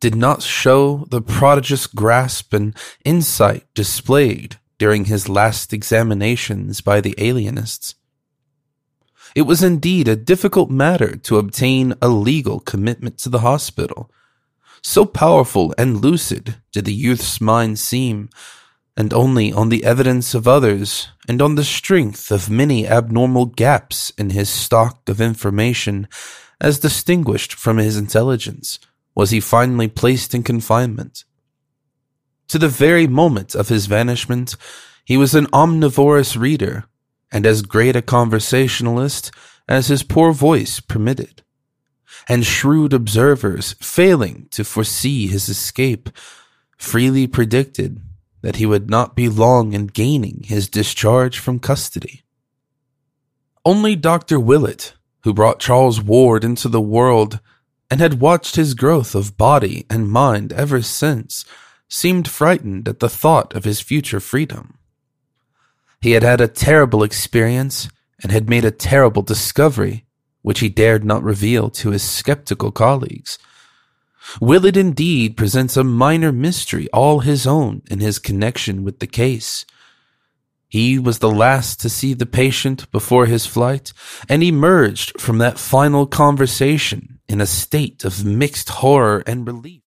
did not show the prodigious grasp and insight displayed during his last examinations by the alienists. It was indeed a difficult matter to obtain a legal commitment to the hospital. So powerful and lucid did the youth's mind seem, and only on the evidence of others and on the strength of many abnormal gaps in his stock of information, as distinguished from his intelligence, was he finally placed in confinement. To the very moment of his vanishment, he was an omnivorous reader, and as great a conversationalist as his poor voice permitted. And shrewd observers, failing to foresee his escape, freely predicted that he would not be long in gaining his discharge from custody. Only Dr. Willett, who brought Charles Ward into the world and had watched his growth of body and mind ever since, seemed frightened at the thought of his future freedom. He had had a terrible experience and had made a terrible discovery, which he dared not reveal to his skeptical colleagues. Willett indeed presents a minor mystery all his own in his connection with the case. He was the last to see the patient before his flight, and emerged from that final conversation in a state of mixed horror and relief.